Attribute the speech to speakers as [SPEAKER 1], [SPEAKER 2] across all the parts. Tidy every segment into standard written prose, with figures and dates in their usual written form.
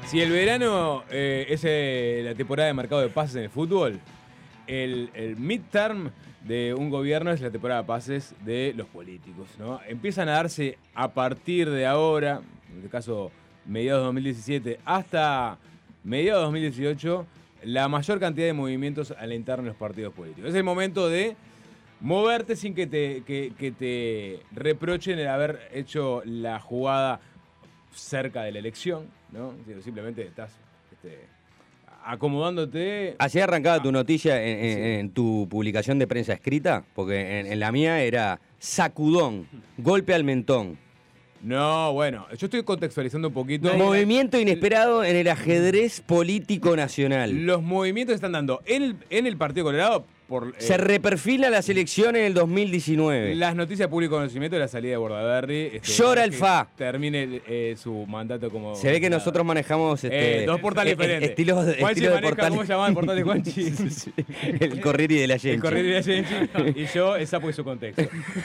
[SPEAKER 1] Si el verano es la temporada de mercado de pases en el fútbol, el midterm de un gobierno es la temporada de pases de los políticos, ¿no? Empiezan a darse a partir de ahora, en este caso mediados de 2017 hasta mediados de 2018, la mayor cantidad de movimientos a la interna de los partidos políticos. Es el momento de moverte sin que te reprochen el haber hecho la jugada cerca de la elección, ¿no? Simplemente estás acomodándote.
[SPEAKER 2] Así arrancaba tu noticia en tu publicación de prensa escrita, porque en la mía era sacudón, golpe al mentón.
[SPEAKER 1] No, bueno, yo estoy contextualizando un poquito.
[SPEAKER 2] Movimiento inesperado en el ajedrez político nacional.
[SPEAKER 1] Los movimientos se están dando en el Partido Colorado.
[SPEAKER 2] Se reperfila las elecciones en el 2019.
[SPEAKER 1] Las noticias de público conocimiento de la salida de Bordaberry.
[SPEAKER 2] Llora el FA.
[SPEAKER 1] Termine su mandato como...
[SPEAKER 2] Se ve que nosotros manejamos
[SPEAKER 1] dos portales diferentes.
[SPEAKER 2] Estilos de portales.
[SPEAKER 1] ¿Cómo se llamaba el portal de Juanchi?
[SPEAKER 2] El Corriere de la Gente.
[SPEAKER 1] El Corriere de la Gente. Y yo, el sapo y su contexto.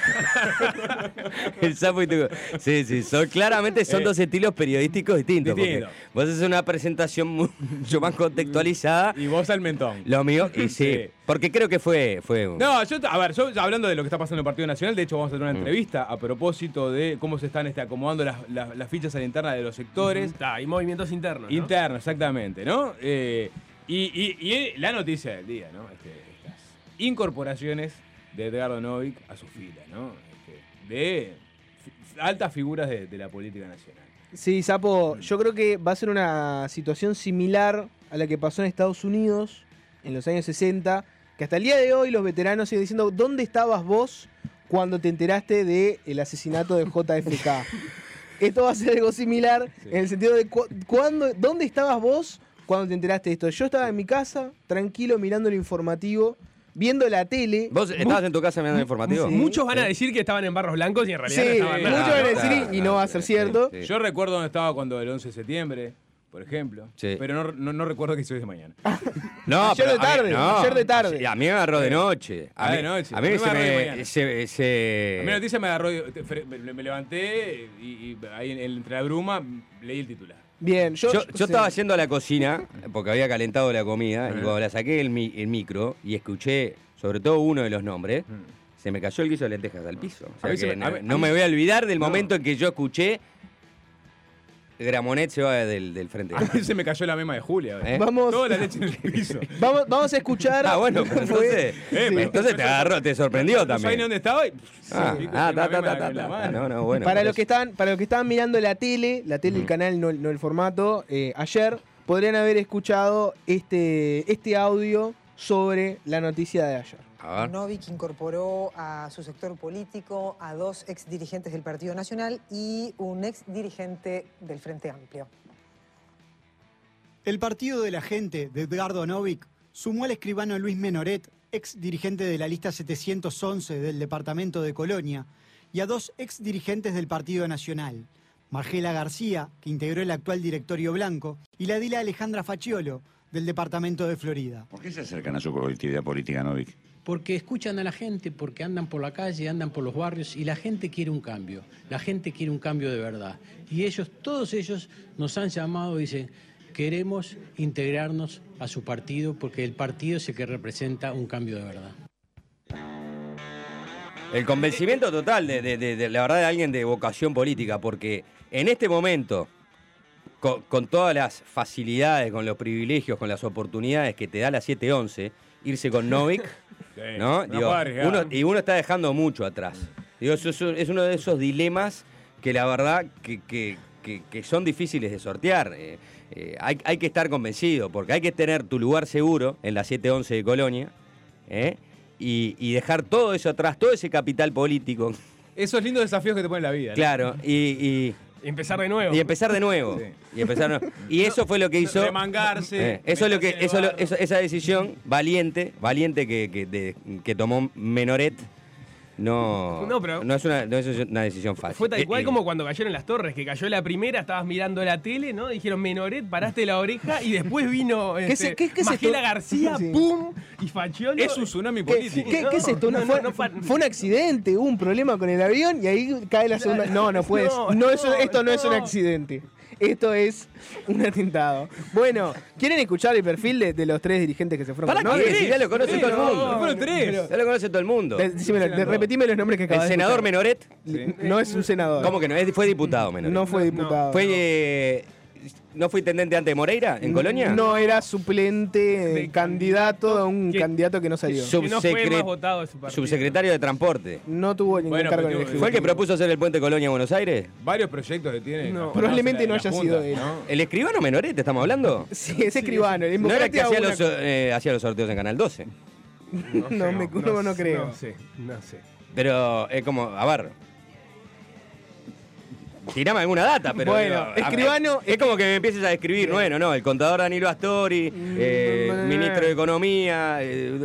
[SPEAKER 2] El sapo y tu... Sí, claramente son dos estilos periodísticos distintos. Vos haces una presentación mucho más contextualizada.
[SPEAKER 1] Y vos al mentón.
[SPEAKER 2] Lo mío, y sí. Porque creo que fue
[SPEAKER 1] No, yo hablando de lo que está pasando en el Partido Nacional, de hecho vamos a tener una entrevista a propósito de cómo se están acomodando las fichas a la interna de los sectores.
[SPEAKER 3] Hay movimientos internos, ¿no?
[SPEAKER 1] Internos, exactamente, ¿no? Y la noticia del día, ¿no? Estas incorporaciones de Edgardo Novik a su fila, ¿no? De altas figuras de la política nacional.
[SPEAKER 4] Sí, Sapo, yo creo que va a ser una situación similar a la que pasó en Estados Unidos en los años 60, que hasta el día de hoy los veteranos siguen diciendo, ¿dónde estabas vos cuando te enteraste del asesinato de JFK? Esto va a ser algo similar, sí, en el sentido de ¿dónde estabas vos cuando te enteraste de esto? Yo estaba en mi casa, tranquilo, mirando el informativo, viendo la tele.
[SPEAKER 2] ¿Vos estabas en tu casa mirando el informativo?
[SPEAKER 3] Sí. Muchos van a decir que estaban en Barros Blancos y en realidad
[SPEAKER 4] sí,
[SPEAKER 3] no estaban nada.
[SPEAKER 4] Muchos van a decir y no va a ser cierto.
[SPEAKER 1] Sí. Yo recuerdo dónde estaba cuando el 11 de septiembre, por ejemplo, sí, pero no recuerdo qué hizo de mañana.
[SPEAKER 2] No,
[SPEAKER 4] ayer de tarde, ayer de tarde.
[SPEAKER 2] Sí, a mí me agarró de noche.
[SPEAKER 1] A mí
[SPEAKER 2] se me...
[SPEAKER 1] A mí la noticia me agarró, me levanté y ahí entre la bruma leí el titular.
[SPEAKER 4] Bien, yo
[SPEAKER 2] estaba yendo a la cocina, porque había calentado la comida, y cuando la saqué el micro y escuché, sobre todo uno de los nombres, se me cayó el guiso de lentejas al piso. O sea no me voy a olvidar del momento en que yo escuché Gramonet se va del frente.
[SPEAKER 1] A mí se me cayó la mema de Julia.
[SPEAKER 4] Vamos,
[SPEAKER 1] toda la leche en el piso.
[SPEAKER 4] Vamos a escuchar.
[SPEAKER 2] Ah, bueno, pero entonces, entonces te agarró, te sorprendió también.
[SPEAKER 1] No sabía ni dónde estaba.
[SPEAKER 2] Bueno.
[SPEAKER 4] Para los que estaban mirando la tele, el canal, no el formato, ayer podrían haber escuchado este audio sobre la noticia de ayer.
[SPEAKER 5] Novik incorporó a su sector político a 2 exdirigentes del Partido Nacional y un exdirigente del Frente Amplio.
[SPEAKER 6] El Partido de la Gente de Edgardo Novik sumó al escribano Luis Menoret, exdirigente de la lista 711 del departamento de Colonia, y a 2 exdirigentes del Partido Nacional, Margela García, que integró el actual directorio blanco, y la edila Alejandra Facciolo, del departamento de Florida.
[SPEAKER 7] ¿Por qué se acercan a su colectividad política, Novik?
[SPEAKER 8] Porque escuchan a la gente, porque andan por la calle, andan por los barrios y la gente quiere un cambio. La gente quiere un cambio de verdad. Y todos ellos nos han llamado y dicen, queremos integrarnos a su partido porque el partido es el que representa un cambio de verdad.
[SPEAKER 2] El convencimiento total de la verdad de alguien de vocación política, porque en este momento, con todas las facilidades, con los privilegios, con las oportunidades que te da la 711, irse con Novik, ¿no? Digo, uno está dejando mucho atrás. Digo, eso es uno de esos dilemas que la verdad que son difíciles de sortear. Hay que estar convencido, porque hay que tener tu lugar seguro en la 711 de Colonia, y dejar todo eso atrás, todo ese capital político.
[SPEAKER 1] Esos lindos desafíos que te pone la vida, ¿no?
[SPEAKER 2] Claro, y
[SPEAKER 3] empezar de nuevo.
[SPEAKER 2] Y empezar de nuevo. Sí. Y eso fue lo que hizo.
[SPEAKER 1] Remangarse.
[SPEAKER 2] Esa decisión valiente que tomó Menoret no es una decisión fácil.
[SPEAKER 3] Fue tal cual como cuando cayeron las torres, que cayó la primera, estabas mirando la tele, ¿no? Dijeron Menoret, paraste la oreja y después vino Margela García,
[SPEAKER 4] sí.
[SPEAKER 3] ¡Pum! Y Facciolo.
[SPEAKER 1] Es un tsunami político.
[SPEAKER 4] ¿Qué es esto? Fue un accidente, hubo un problema con el avión y ahí cae la segunda. No puedes. Esto no es un accidente. Esto es un atentado. Bueno, ¿quieren escuchar el perfil de los 3 dirigentes que se fueron?
[SPEAKER 2] ¿Para qué? Si ya lo conoce todo el mundo.
[SPEAKER 1] Fueron 3.
[SPEAKER 2] Ya lo conoce todo el mundo.
[SPEAKER 4] Repetime los nombres que acabas
[SPEAKER 2] El
[SPEAKER 4] de
[SPEAKER 2] senador
[SPEAKER 4] escuchar.
[SPEAKER 2] Menoret.
[SPEAKER 4] No es un senador.
[SPEAKER 2] ¿Cómo que no? Fue diputado Menoret.
[SPEAKER 4] No fue diputado.
[SPEAKER 2] ¿No fue intendente antes de Moreira, en Colonia?
[SPEAKER 4] No, era suplente, candidato a un candidato que no salió.
[SPEAKER 3] Que no fue más votado de su partido.
[SPEAKER 2] Subsecretario de Transporte.
[SPEAKER 4] No tuvo ningún cargo en el Ejecutivo.
[SPEAKER 2] ¿Fue el que propuso hacer el puente Colonia-Buenos Aires?
[SPEAKER 1] Varios proyectos que tiene.
[SPEAKER 4] No, probablemente no haya sido él.
[SPEAKER 1] ¿no?
[SPEAKER 2] ¿El escribano Menoret, estamos hablando?
[SPEAKER 4] Sí, es escribano.
[SPEAKER 2] ¿No era el que hacía los sorteos en Canal 12?
[SPEAKER 4] No creo.
[SPEAKER 3] No sé.
[SPEAKER 2] Pero es como, a ver... Tirame alguna data, pero...
[SPEAKER 4] Bueno, escribano...
[SPEAKER 2] Es como que me empieces a describir, no, el contador Danilo Astori, ministro de Economía,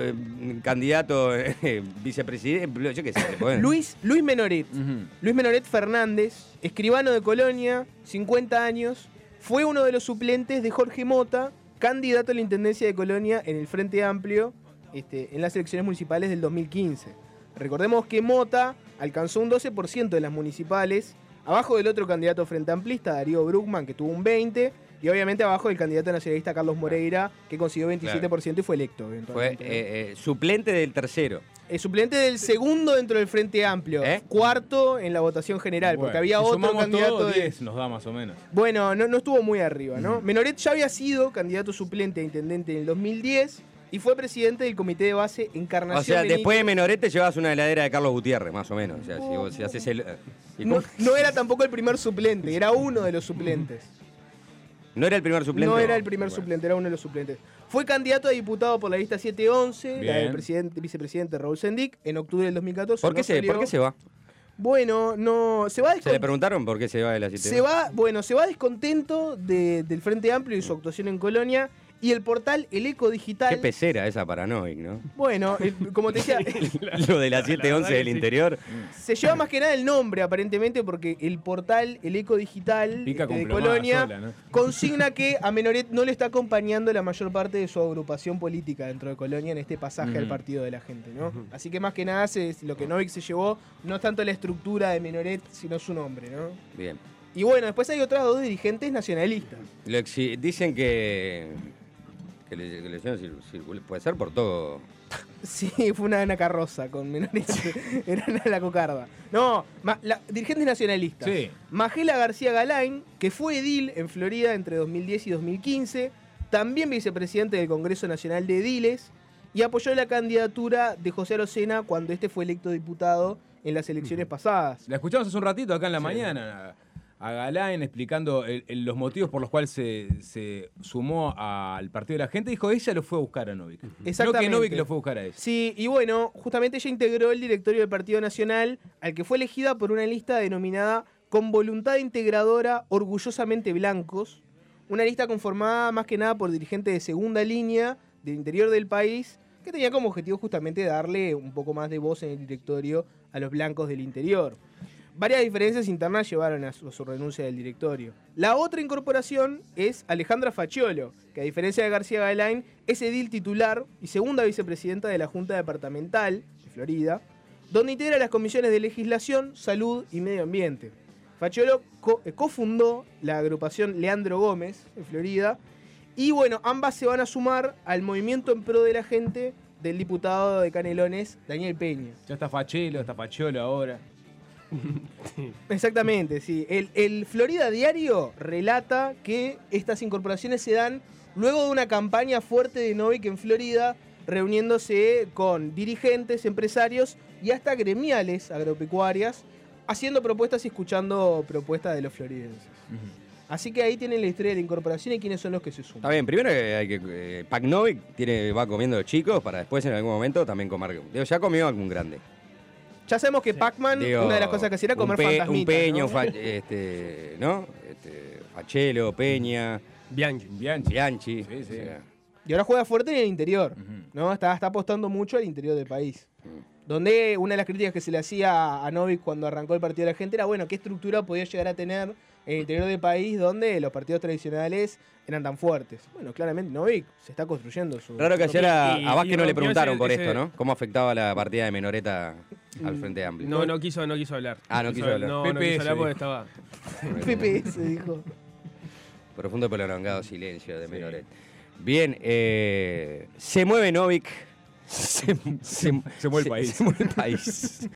[SPEAKER 2] candidato, vicepresidente, yo qué sé.
[SPEAKER 4] Luis Menoret. Luis Menoret Fernández, escribano de Colonia, 50 años, fue uno de los suplentes de Jorge Mota, candidato a la Intendencia de Colonia en el Frente Amplio en las elecciones municipales del 2015. Recordemos que Mota alcanzó un 12% de las municipales, abajo del otro candidato frente amplista, Darío Bruckmann, que tuvo un 20%, y obviamente abajo del candidato nacionalista Carlos Moreira, que consiguió 27% y fue electo.
[SPEAKER 2] Fue suplente del tercero.
[SPEAKER 4] Suplente del segundo dentro del Frente Amplio, cuarto en la votación general, porque había otro candidato
[SPEAKER 1] todo,
[SPEAKER 4] de...
[SPEAKER 1] 10 nos da más o menos.
[SPEAKER 4] Bueno, no estuvo muy arriba, ¿no? Menoret ya había sido candidato suplente a intendente en el 2010 y fue presidente del comité de base Encarnación.
[SPEAKER 2] O sea,
[SPEAKER 4] Benítez.
[SPEAKER 2] después de Menoret te llevas una heladera de Carlos Gutiérrez, más o menos. O sea, si haces el...
[SPEAKER 4] No era tampoco el primer suplente, era uno de los suplentes.
[SPEAKER 2] ¿No era el primer suplente?
[SPEAKER 4] No era el primer suplente, era uno de los suplentes. Fue candidato a diputado por la lista 711, la del vicepresidente Raúl Sendic, en octubre del 2014.
[SPEAKER 2] ¿Por qué se va?
[SPEAKER 4] Bueno, no. Se le
[SPEAKER 2] preguntaron por qué se va de la 711?
[SPEAKER 4] Se va descontento del Frente Amplio y su actuación en Colonia. Y el portal El Eco Digital...
[SPEAKER 2] Qué pecera esa para Novik, ¿no?
[SPEAKER 4] Bueno, como te decía...
[SPEAKER 2] Lo de la 711 del interior.
[SPEAKER 4] Se lleva más que nada el nombre, aparentemente, porque el portal El Eco Digital de Colonia consigna que a Menoret no le está acompañando la mayor parte de su agrupación política dentro de Colonia en este pasaje al partido de la gente, ¿no? Así que más que nada lo que Novik se llevó no es tanto la estructura de Menoret, sino su nombre, ¿no?
[SPEAKER 2] Bien.
[SPEAKER 4] Y bueno, después hay otras 2 dirigentes nacionalistas.
[SPEAKER 2] Dicen que la elección puede ser por todo.
[SPEAKER 4] Sí, fue una carroza con Menoret. Era la cocarda. No, dirigentes nacionalistas.
[SPEAKER 1] Sí.
[SPEAKER 4] Magela García Galain, que fue edil en Florida entre 2010 y 2015, también vicepresidente del Congreso Nacional de Ediles, y apoyó la candidatura de José Arocena cuando este fue electo diputado en las elecciones pasadas.
[SPEAKER 1] La escuchamos hace un ratito acá en la mañana. A Galain explicando los motivos por los cuales se sumó al Partido de la Gente. Dijo, ella lo fue a buscar a Novik.
[SPEAKER 4] Exactamente.
[SPEAKER 1] No que Novik lo fue a buscar a ella.
[SPEAKER 4] Sí, y bueno, justamente ella integró el directorio del Partido Nacional, al que fue elegida por una lista denominada Con Voluntad Integradora Orgullosamente Blancos, una lista conformada más que nada por dirigentes de segunda línea del interior del país, que tenía como objetivo justamente darle un poco más de voz en el directorio a los blancos del interior. Varias diferencias internas llevaron a su renuncia del directorio. La otra incorporación es Alejandra Facciolo, que a diferencia de García Galain, es edil titular y segunda vicepresidenta de la Junta Departamental de Florida, donde integra las comisiones de Legislación, Salud y Medio Ambiente. Facciolo cofundó la agrupación Leandro Gómez en Florida, y bueno, ambas se van a sumar al movimiento en pro de la gente del diputado de Canelones, Daniel Peña.
[SPEAKER 1] Ya está Facciolo ahora.
[SPEAKER 4] Exactamente, sí. El Florida Diario relata que estas incorporaciones se dan luego de una campaña fuerte de Novik en Florida, reuniéndose con dirigentes, empresarios y hasta gremiales agropecuarias, haciendo propuestas y escuchando propuestas de los floridenses. Así que ahí tienen la historia de la incorporación y quiénes son los que se suman.
[SPEAKER 2] Está bien, primero hay que Pac Novik va comiendo los chicos para después en algún momento también comer. Ya comió algún grande.
[SPEAKER 4] Ya sabemos que Pac-Man, una de las cosas que hacía era comer fantasmitas.
[SPEAKER 2] Un Peño,
[SPEAKER 4] ¿no?
[SPEAKER 2] Facciolo, Peña,
[SPEAKER 1] Sí.
[SPEAKER 2] Bianchi. O sea.
[SPEAKER 4] Y ahora juega fuerte en el interior, ¿no? Está apostando mucho al interior del país. Donde una de las críticas que se le hacía a Novik cuando arrancó el Partido de la Gente era, bueno, ¿qué estructura podía llegar a tener en el interior del país donde los partidos tradicionales eran tan fuertes? Bueno, claramente Novik se está construyendo su...
[SPEAKER 2] Raro que ayer a Vázquez no le preguntaron por esto, ¿no? ¿Cómo afectaba la partida de Menoreta al Frente Amplio?
[SPEAKER 3] No quiso hablar.
[SPEAKER 2] No quiso hablar.
[SPEAKER 3] No quiso hablar porque estaba...
[SPEAKER 4] PPS, dijo.
[SPEAKER 2] Profundo y prolongado silencio de Menoret. Bien, se mueve Novik. Se mueve el país. Se mueve el país.